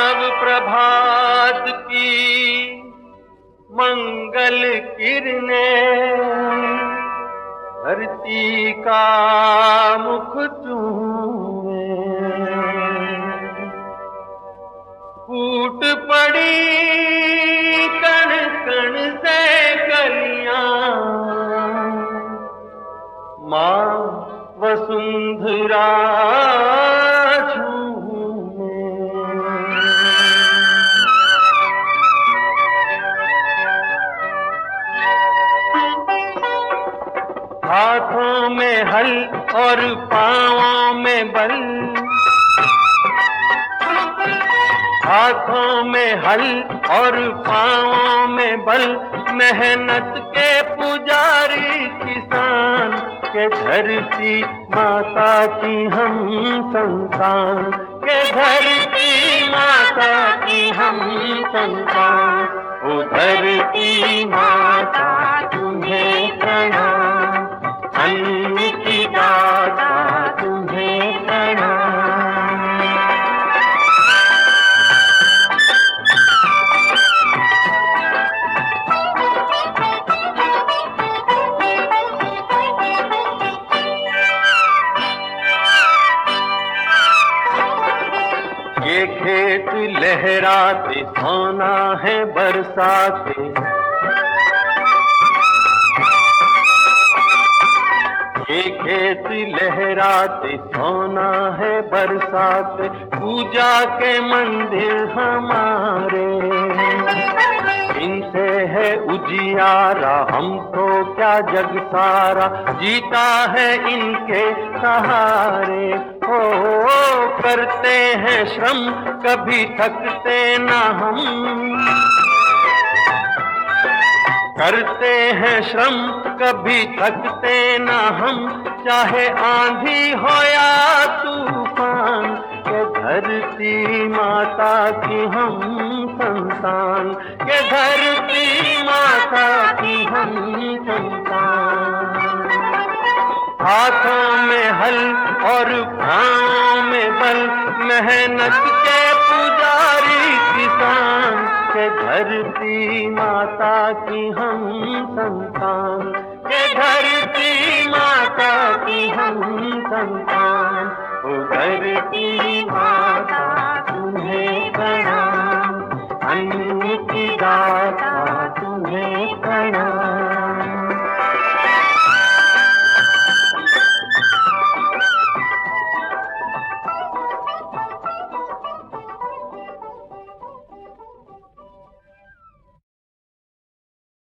नव प्रभात की मंगल किरणें धरती का मुख चूमे, फूट पड़ी कण कण से कलियां, माँ वसुंधरा हाथों में हल और पाँवों में बल, हाथों में हल और पाँवों में बल, मेहनत के पुजारी किसान के धरती माता की हम संतान, के धरती माता की हम संतान। ओ धरती माता तुम्हें प्रणाम, अन्न की दाता तुम्हें प्रणाम। ये खेत लहराते सोना है बरसाते, ये खेत लहराते सोना है बरसाते, पूजा के मंदिर हमारे, इनसे है उजियारा हमको क्या जग सारा, जीता है इनके सहारे। ओ करते हैं श्रम कभी थकते ना हम, करते हैं श्रम कभी थकते ना हम, चाहे आंधी हो या तूफान, के धरती माता की हम संतान, के धरती माता की हम संतान। हाथों में हल और पाँवों में बल, मेहनत के पुजारी किसान, के धरती माता की हम संतान, के धरती माता की हम संतान। ओ धरती माता तुम्हें